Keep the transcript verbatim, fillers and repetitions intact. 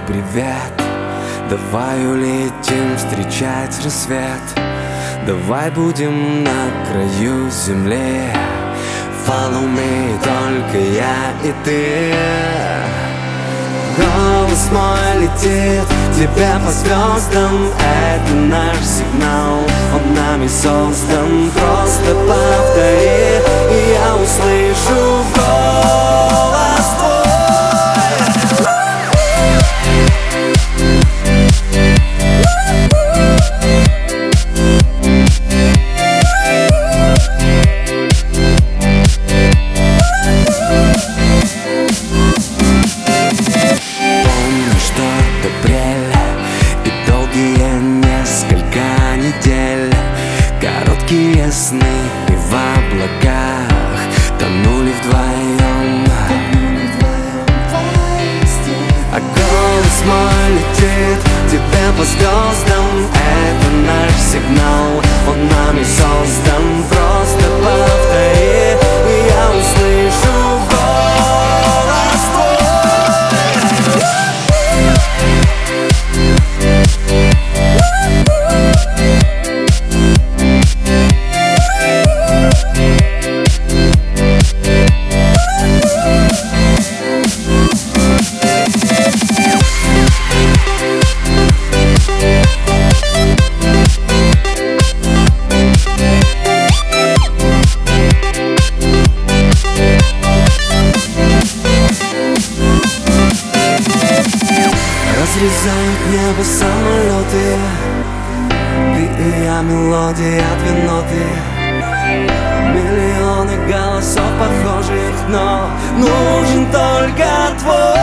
привет. Давай улетим встречать рассвет. Давай будем на краю земли. Follow me, только я и ты. Голос мой летит тебе по звездам. Это наш сигнал, он нами создан. Просто повтори, и я услышу голос твой. Короткие сны и в облаках тонули вдвоем. А голос мой летит тебе по звездам. Это наш сигнал, он нами создан. Просто повтори, и я услышу голос твой. Разрезают небо самолеты. Ты и я, мелодия, две ноты. Миллионы голосов похожих, но нужен только твой.